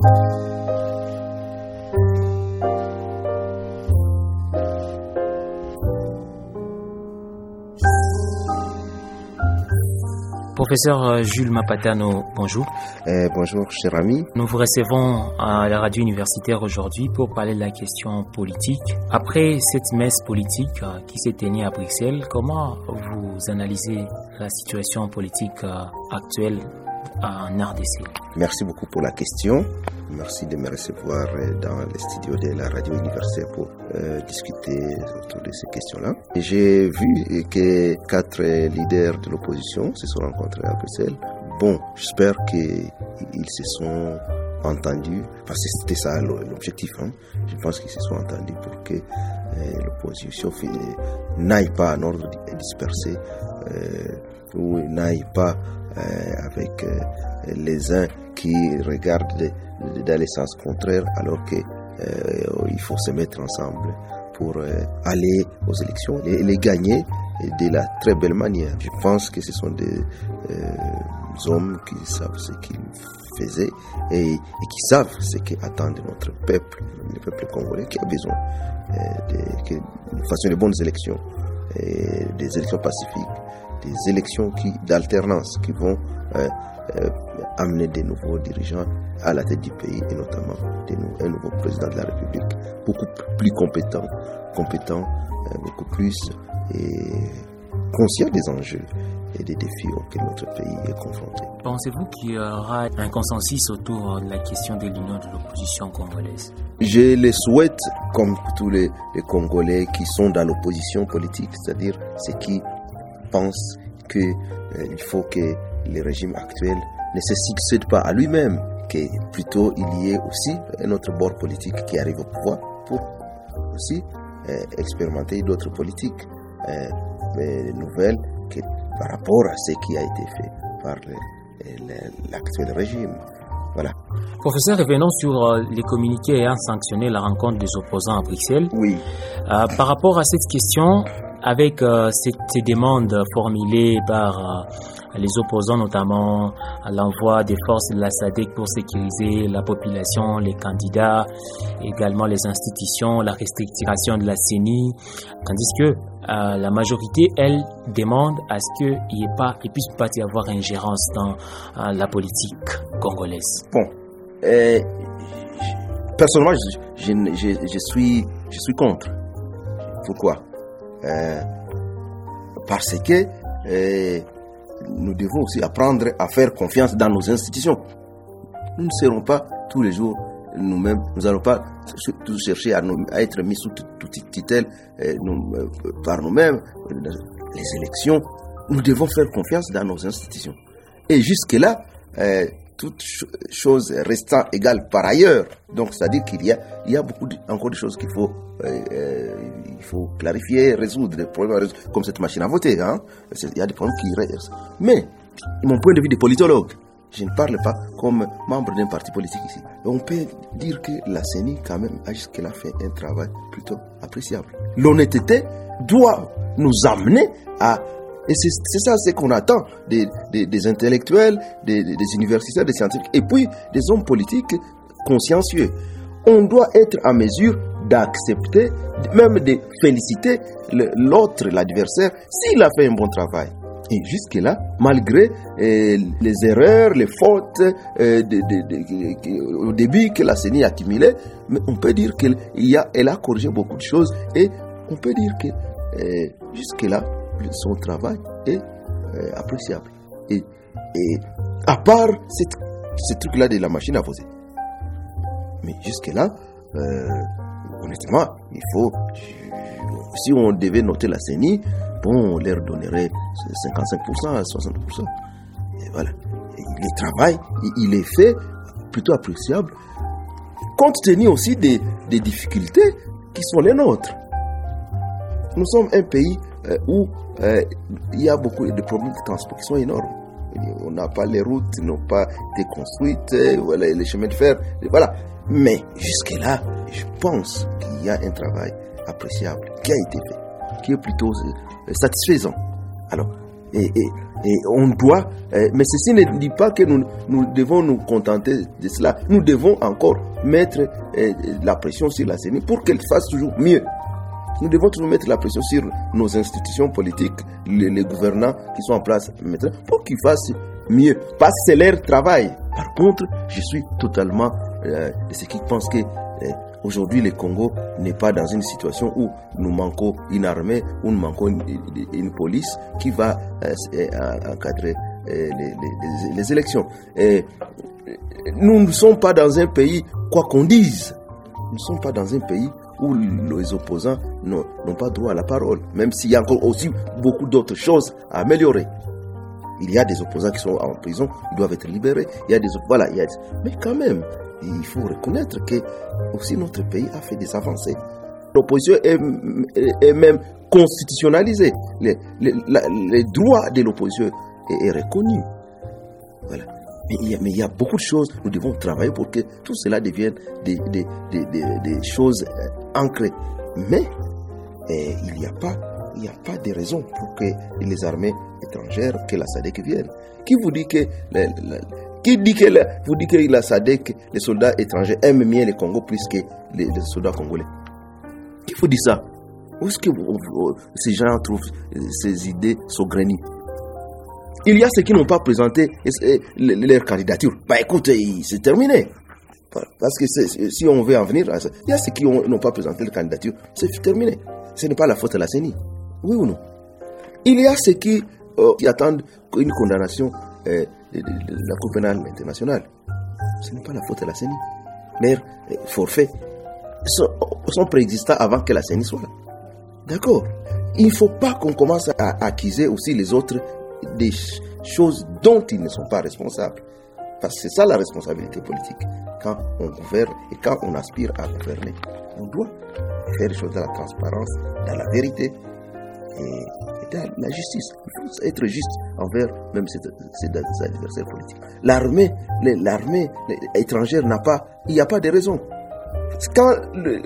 Professeur Jules Mapatano, bonjour. Bonjour, cher ami. Nous vous recevons à la radio universitaire aujourd'hui pour parler de la question politique. Après cette messe politique qui s'est tenue à Bruxelles, comment vous analysez la situation politique actuelle en RDC? Merci beaucoup pour la question. Merci de me recevoir dans les studios de la radio universitaire pour discuter autour de ces questions-là. J'ai vu que 4 leaders de l'opposition se sont rencontrés à Bruxelles. Bon, j'espère qu'ils se sont entendus, parce que c'était ça l'objectif. Je pense qu'ils se sont entendus pour que l'opposition n'aille pas en ordre dispersé ou n'aille pas avec les uns qui regardent dans les sens contraires, alors que il faut se mettre ensemble pour aller aux élections et les gagner de la très belle manière. Je pense que ce sont des hommes qui savent ce qu'ils faisaient et qui savent ce qu'attend notre peuple, le peuple congolais, qui a besoin que nous fassions de bonnes élections, des élections pacifiques, des élections d'alternance qui vont amener des nouveaux dirigeants à la tête du pays et notamment un nouveau président de la République beaucoup plus compétent, beaucoup plus conscient des enjeux et des défis auxquels notre pays est confronté. Pensez-vous qu'il y aura un consensus autour de la question de l'union de l'opposition congolaise? Je le souhaite, comme tous les Congolais qui sont dans l'opposition politique, c'est-à-dire ceux qui pensent qu'il faut que le régime actuel ne se succède pas à lui-même, que plutôt il y ait aussi un autre bord politique qui arrive au pouvoir pour aussi expérimenter d'autres politiques nouvelles que par rapport à ce qui a été fait par l'actuel régime. Voilà. Professeur, revenons sur les communiqués ayant sanctionné la rencontre des opposants à Bruxelles. Oui. Par rapport à cette question, avec ces demandes formulées par les opposants, notamment à l'envoi des forces de la SADC pour sécuriser la population, les candidats, également les institutions, la restriction de la CENI, tandis que la majorité, elle, demande à ce qu'il ne puisse pas y avoir ingérence dans la politique congolaise. Bon, personnellement, je suis contre. Pourquoi? Parce que nous devons aussi apprendre à faire confiance dans nos institutions. Nous ne serons pas tous les jours nous-mêmes, nous n'allons pas tous chercher à être mis sous toute tutelle par nous-mêmes. Les élections, nous devons faire confiance dans nos institutions. Et jusque-là, toutes choses restant égales par ailleurs. Donc, c'est-à-dire qu'il y a encore des choses qu'il faut clarifier, résoudre, des problèmes comme cette machine à voter. Il y a des problèmes qui restent. Mais, mon point de vue de politologue, je ne parle pas comme membre d'un parti politique ici. On peut dire que la CENI, quand même, a jusque-là fait un travail plutôt appréciable. L'honnêteté doit nous amener à... Et c'est ça ce qu'on attend des intellectuels, des universitaires, des scientifiques, et puis des hommes politiques consciencieux. On doit être en mesure d'accepter, même de féliciter l'autre, l'adversaire, s'il a fait un bon travail. Et jusque-là, malgré les erreurs, les fautes au début que la CENI a accumulées, mais on peut dire qu'elle a corrigé beaucoup de choses et on peut dire que jusque-là, son travail est appréciable. Et à part ce truc-là de la machine à voter. Mais jusque-là, honnêtement, il faut... Si on devait noter la CENI, bon, on leur donnerait 55%, 60%. Et voilà. Et le travail, il est fait plutôt appréciable, compte tenu aussi des difficultés qui sont les nôtres. Nous sommes un pays où il y a beaucoup de problèmes de transport qui sont énormes. On n'a pas les routes, n'ont pas été construites, voilà, les chemins de fer, voilà. Mais jusque-là, je pense qu'il y a un travail appréciable qui a été fait, qui est plutôt satisfaisant. Alors, Et on doit, mais ceci ne dit pas que nous devons nous contenter de cela. Nous devons encore mettre la pression sur la CENI pour qu'elle fasse toujours mieux. Nous devons toujours mettre la pression sur nos institutions politiques, les gouvernants qui sont en place maintenant, pour qu'ils fassent mieux. Parce que c'est leur travail. Par contre, je suis totalement de ceux qui pensent que aujourd'hui le Congo n'est pas dans une situation où nous manquons une armée, où nous manquons une police qui va encadrer les élections. Nous ne sommes pas dans un pays, quoi qu'on dise, nous ne sommes pas dans un pays où les opposants n'ont pas droit à la parole, même s'il y a encore aussi beaucoup d'autres choses à améliorer. Il y a des opposants qui sont en prison, ils doivent être libérés. Mais quand même, il faut reconnaître que aussi notre pays a fait des avancées. L'opposition est même constitutionnalisée. Les droits de l'opposition est reconnu. Voilà. Mais il y a beaucoup de choses. Nous devons travailler pour que tout cela devienne des choses ancrées. Mais il n'y a pas de raison pour que les armées étrangères, que la SADC vienne. Qui vous dit que vous dit que la SADC, les soldats étrangers aiment mieux le Congo plus que les soldats congolais? Qui vous dit ça? Où est-ce que ces gens trouvent ces idées saugrenues? Il y a ceux qui n'ont pas présenté leur candidature. Écoutez, c'est terminé. Parce que si on veut en venir à ça, il y a ceux qui n'ont pas présenté leur candidature. C'est terminé. Ce n'est pas la faute de la CENI. Oui ou non? Il y a ceux qui attendent une condamnation de la Cour pénale internationale. Ce n'est pas la faute de la CENI. Leurs forfaits sont préexistants avant que la CENI soit là. D'accord? Il ne faut pas qu'on commence à accuser aussi les autres des choses dont ils ne sont pas responsables. Parce que c'est ça la responsabilité politique. Quand on gouverne et quand on aspire à gouverner, on doit faire les choses dans la transparence, dans la vérité et dans la justice. Il faut être juste envers même ses adversaires politiques. L'armée étrangère il n'y a pas de raison. Quand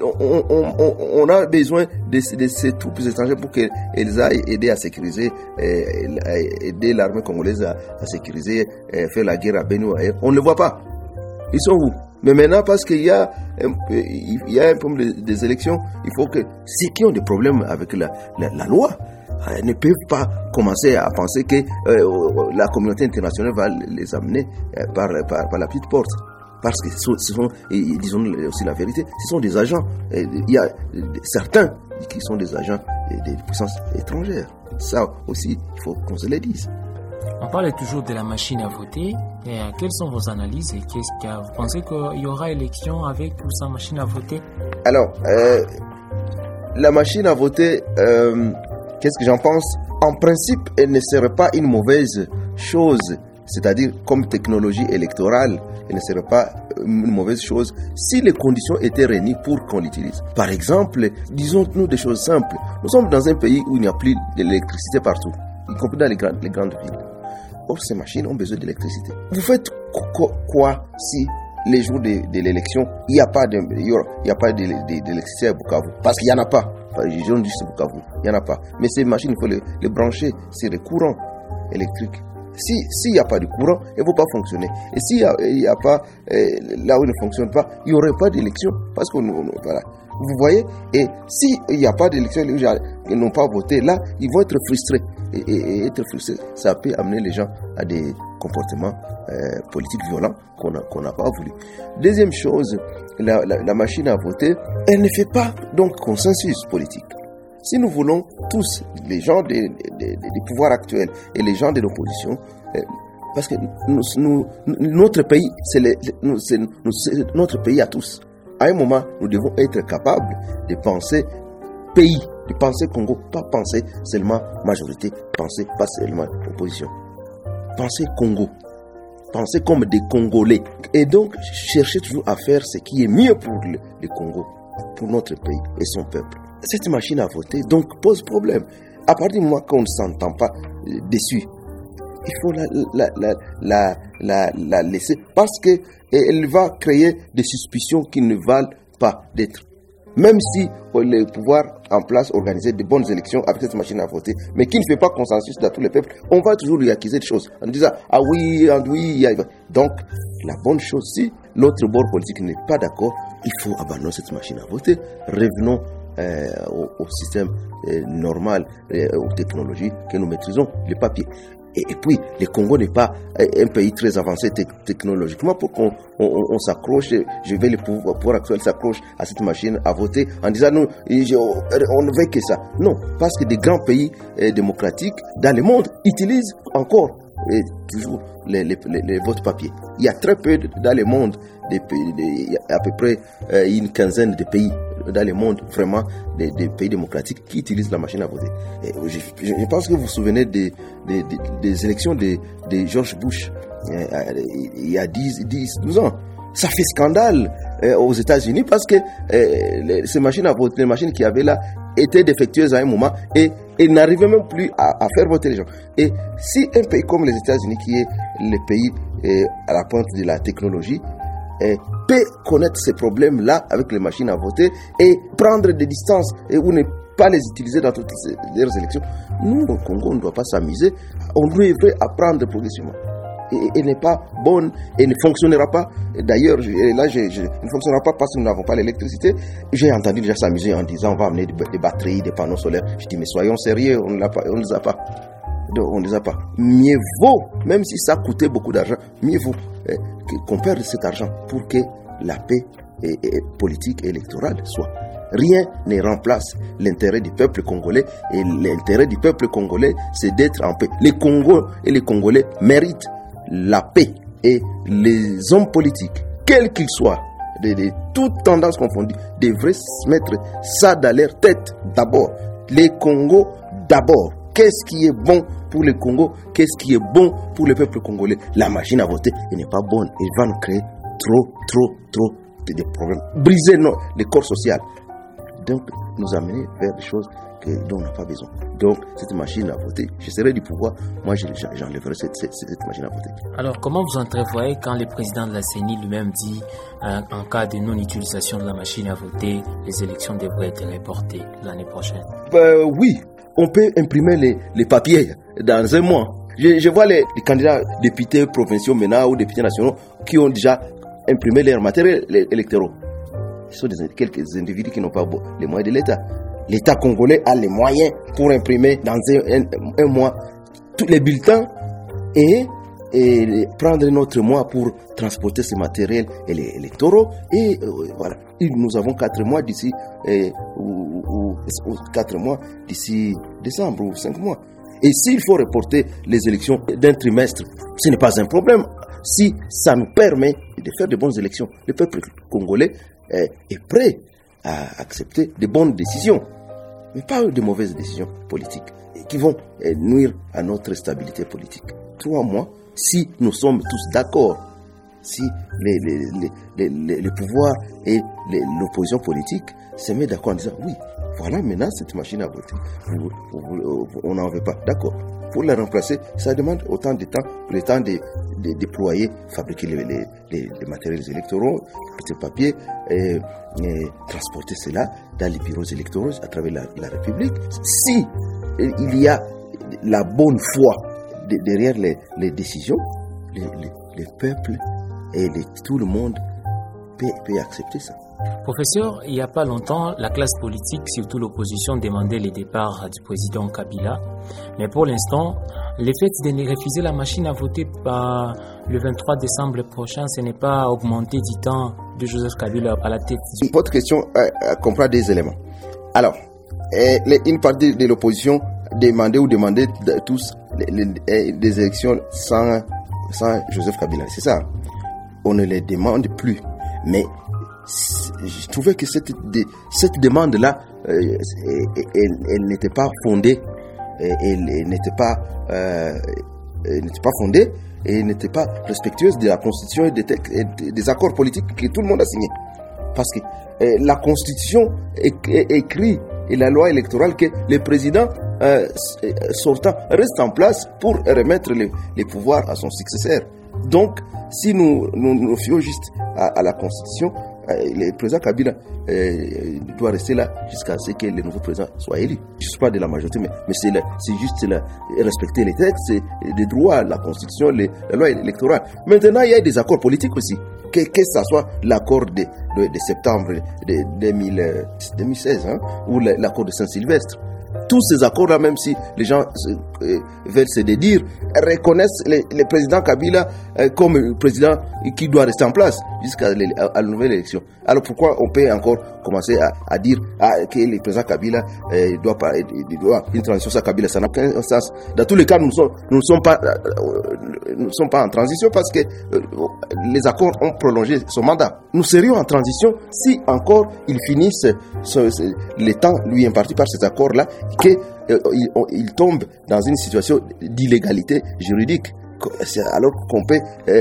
on a besoin de ces troupes étrangères pour qu'elles aillent aider à sécuriser, aider l'armée congolaise à sécuriser, faire la guerre à Beni ou ailleurs, on ne le voit pas. Ils sont où? Mais maintenant, parce qu'il y a un problème des élections, il faut que ceux qui ont des problèmes avec la loi ne peuvent pas commencer à penser que la communauté internationale va les amener par la petite porte. Parce que ce sont, et disons aussi la vérité, ce sont des agents. Il y a certains qui sont des agents des puissances étrangères. Ça aussi, il faut qu'on se le dise. On parle toujours de la machine à voter. Et quelles sont vos analyses et vous pensez qu'il y aura élection avec ou sans machine à voter? Alors, la machine à voter, qu'est-ce que j'en pense? En principe, elle ne serait pas une mauvaise chose. C'est-à-dire, comme technologie électorale, elle ne serait pas une mauvaise chose si les conditions étaient réunies pour qu'on l'utilise. Par exemple, disons-nous des choses simples. Nous sommes dans un pays où il n'y a plus d'électricité partout, y compris dans les grandes villes. Or, ces machines ont besoin d'électricité. Vous faites quoi si les jours de l'élection, il n'y a pas d'électricité à Bukavu? Parce qu'il n'y en a pas. Enfin, je dis juste Bukavu, il n'y en a pas. Mais ces machines, il faut les brancher sur les courants électriques. S'il n'y a pas de courant, elles ne vont pas fonctionner. Et s'il n'y a pas, là où il ne fonctionne pas, il n'y aurait pas d'élection. Parce que, voilà. Vous voyez, et s'il n'y a pas d'élection, les gens n'ont pas voté, là, ils vont être frustrés. Et être frustrés, ça peut amener les gens à des comportements politiques violents qu'on n'a pas voulu. Deuxième chose, la machine à voter, elle ne fait pas donc consensus politique. Si nous voulons tous, les gens des pouvoirs actuels et les gens de l'opposition, parce que notre pays, c'est notre pays à tous. À un moment, nous devons être capables de penser pays, de penser Congo, pas penser seulement majorité, penser pas seulement opposition. Penser Congo, penser comme des Congolais. Et donc, chercher toujours à faire ce qui est mieux pour le Congo, pour notre pays et son peuple. Cette machine à voter, donc, pose problème. À partir du moment qu'on ne s'entend pas dessus, il faut la laisser parce qu'elle va créer des suspicions qui ne valent pas d'être. même si le pouvoir en place organiser de bonnes élections avec cette machine à voter, mais qui ne fait pas consensus dans tous les peuples, on va toujours lui accuser de choses en disant ah oui, donc la bonne chose, si l'autre bord politique n'est pas d'accord, il faut abandonner cette machine à voter. Revenons au système normal, aux technologies que nous maîtrisons, le papier. Et puis, le Congo n'est pas un pays très avancé technologiquement pour qu'on s'accroche, le pouvoir actuel s'accroche à cette machine à voter en disant non, on ne veut que ça. Non, parce que des grands pays démocratiques dans le monde utilisent encore toujours les votes papier. Il y a très peu dans le monde, il y a à peu près une quinzaine de pays dans le monde, vraiment, des pays démocratiques qui utilisent la machine à voter. Et je pense que vous vous souvenez des élections de George Bush il y a 12 ans. Ça fait scandale aux États-Unis parce que ces machines à voter, les machines qu'il y avait là, étaient défectueuses à un moment et n'arrivaient même plus à faire voter les gens. Et si un pays comme les États-Unis, qui est le pays à la pointe de la technologie, peut connaître ces problèmes-là avec les machines à voter et prendre des distances ou ne pas les utiliser dans toutes leurs élections, nous, au Congo, on ne doit pas s'amuser. On devrait apprendre progressivement. Et n'est pas bonne et ne fonctionnera pas. D'ailleurs, là, ne fonctionnera pas parce que nous n'avons pas l'électricité. J'ai entendu déjà s'amuser en disant on va amener des batteries, des panneaux solaires. Je dis mais soyons sérieux, on ne les a pas. On ne les a pas. Mieux vaut, même si ça coûtait beaucoup d'argent, mieux vaut qu'on perde cet argent pour que la paix politique et électorale soit. Rien ne remplace l'intérêt du peuple congolais, et l'intérêt du peuple congolais, c'est d'être en paix. Les Congos et les Congolais méritent la paix, et les hommes politiques, quels qu'ils soient, de toutes tendances confondues, devraient mettre ça dans leur tête d'abord. Les Congos d'abord. Qu'est-ce qui est bon pour le Congo? Qu'est-ce qui est bon pour le peuple congolais? La machine à voter, elle n'est pas bonne. Elle va nous créer trop de problèmes. Briser le corps social. Donc, nous amener vers des choses dont on n'a pas besoin. Donc, cette machine à voter, je serai du pouvoir, moi j'enlèverai cette machine à voter. Alors, comment vous entrevoyez quand le président de la CENI lui-même dit en cas de non-utilisation de la machine à voter, les élections devraient être reportées l'année prochaine? Oui, on peut imprimer les papiers dans un mois. Je vois les candidats députés provinciaux maintenant ou députés nationaux qui ont déjà imprimé leurs matériels électoraux. Ce sont quelques individus qui n'ont pas les moyens de l'État. L'État congolais a les moyens pour imprimer dans un mois tous les bulletins et prendre notre mois pour transporter ces matériels électoraux. Et voilà. Et nous avons 4 mois d'ici, ou 4 mois d'ici décembre ou 5 mois. Et s'il faut reporter les élections d'un trimestre, ce n'est pas un problème. Si ça nous permet de faire de bonnes élections, le peuple congolais est prêt à accepter de bonnes décisions, mais pas de mauvaises décisions politiques qui vont nuire à notre stabilité politique. 3 mois, si nous sommes tous d'accord, si le pouvoir et l'opposition politique se mettent d'accord en disant oui, voilà maintenant cette machine à voter, on n'en veut pas, d'accord. Pour la remplacer, ça demande autant de temps, le temps de déployer, fabriquer les matériels électoraux, les papiers, et transporter cela dans les bureaux électoraux à travers la République. Si il y a la bonne foi derrière les décisions, les peuples et tout le monde peut accepter ça. Professeur, il n'y a pas longtemps, la classe politique, surtout l'opposition, demandait le départ du président Kabila. Mais pour l'instant, le fait de refuser la machine à voter par le 23 décembre prochain, ce n'est pas augmenter du temps de Joseph Kabila à la tête. Votre question comprend des éléments. Alors, une partie de l'opposition demandait tous des élections sans Joseph Kabila. C'est ça. On ne les demande plus. Mais je trouvais que cette demande-là, elle n'était pas fondée. Elle n'était pas fondée et n'était pas respectueuse de la Constitution et des accords politiques que tout le monde a signés. Parce que la Constitution écrit et la loi électorale que le président sortant reste en place pour remettre les pouvoirs à son successeur. Donc, si nous fions juste à la Constitution, le président Kabila doit rester là jusqu'à ce que le nouveau président soit élu. Je ne suis pas de la majorité, mais c'est juste respecter les textes, les droits, la constitution, la loi électorale. Maintenant, il y a des accords politiques aussi. Que ce soit l'accord de septembre 2016 ou l'accord de Saint-Sylvestre. Tous ces accords-là, même si les gens veulent se dédire, reconnaissent le président Kabila comme président qui doit rester en place jusqu'à la nouvelle élection. Alors pourquoi on peut encore commencer à dire que le président Kabila doit une transition sans Kabila? Ça n'a aucun sens. Dans tous les cas, nous ne sommes pas en transition parce que les accords ont prolongé son mandat. Nous serions en transition si encore ils finissent le temps lui imparti par cet accord-là, qu'il tombe dans une situation d'illégalité juridique, alors qu'on peut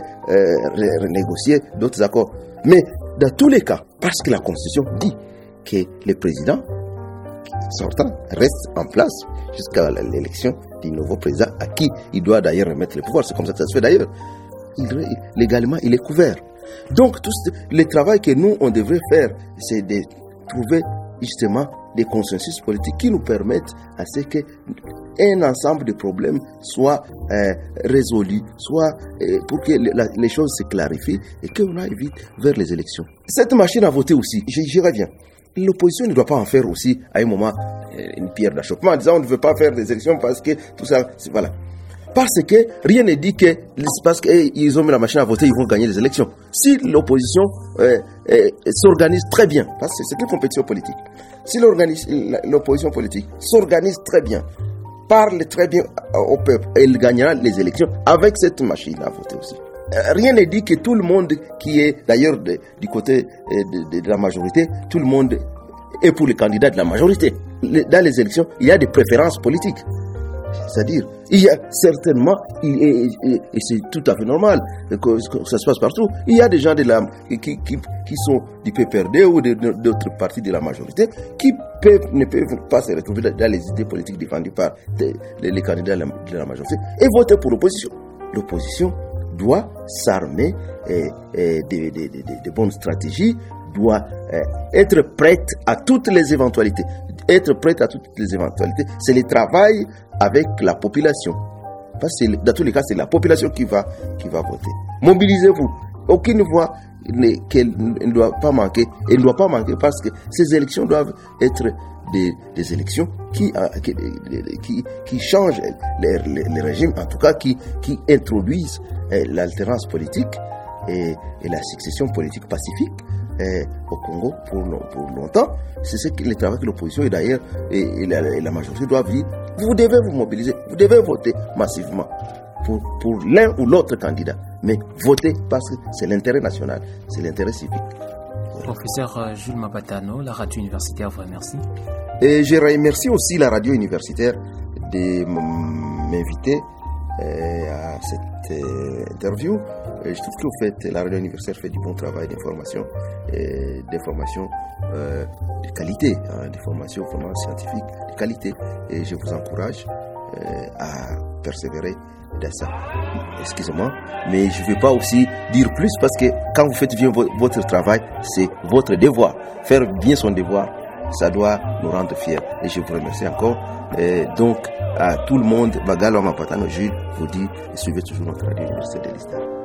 renégocier d'autres accords. Mais dans tous les cas, parce que la Constitution dit que le président sortant reste en place jusqu'à l'élection du nouveau président, à qui il doit d'ailleurs remettre le pouvoir. C'est comme ça que ça se fait d'ailleurs. Légalement, il est couvert. Donc, tout le travail que nous, on devrait faire, c'est de trouver justement des consensus politiques qui nous permettent à ce qu'un ensemble de problèmes soit résolu, soit pour que les choses se clarifient et qu'on aille vite vers les élections. Cette machine à voter aussi, j'y reviens. L'opposition ne doit pas en faire aussi à un moment une pierre d'achoppement en disant on ne veut pas faire des élections parce que tout ça, voilà. Parce que rien ne dit que parce qu'ils ont mis la machine à voter, ils vont gagner les élections. Si l'opposition s'organise très bien, parce que c'est une compétition politique, si l'opposition politique s'organise très bien, parle très bien au peuple, elle gagnera les élections avec cette machine à voter aussi. Rien ne dit que tout le monde qui est d'ailleurs du côté de la majorité, tout le monde est pour les candidats de la majorité. Dans les élections, il y a des préférences politiques. C'est-à-dire, il y a certainement, et c'est tout à fait normal que ça se passe partout, il y a des gens qui sont du PPRD ou d'autres partis de la majorité qui ne peuvent pas se retrouver dans les idées politiques défendues par les candidats de la majorité et voter pour l'opposition. L'opposition doit s'armer de bonnes stratégies, doit être prête à toutes les éventualités. Être prête à toutes les éventualités, c'est le travail avec la population. Parce que dans tous les cas, c'est la population qui va voter. Mobilisez-vous. Aucune voix ne doit pas manquer. Elle ne doit pas manquer parce que ces élections doivent être des élections qui changent les régimes, en tout cas qui introduisent l'alternance politique et la succession politique pacifique au Congo pour longtemps. C'est le travail que l'opposition et d'ailleurs et la majorité doivent dire. Vous devez vous mobiliser, vous devez voter massivement pour l'un ou l'autre candidat. Mais votez parce que c'est l'intérêt national, c'est l'intérêt civique. Voilà. Professeur Jules Mapatano, la radio universitaire vous remercie. Et je remercie aussi la radio universitaire de m'inviter à cette interview. Je trouve que vous faites, la radio universitaire fait du bon travail d'information, des formations de qualité, des formations vraiment scientifiques de qualité. Et je vous encourage à persévérer dans ça. Excusez-moi, mais je ne vais pas aussi dire plus parce que quand vous faites bien votre travail, c'est votre devoir. Faire bien son devoir, ça doit nous rendre fiers. Et je vous remercie encore. Donc, à tout le monde, Bagalo Mapatano Jules vous dit, suivez toujours notre radio université de l'Istar.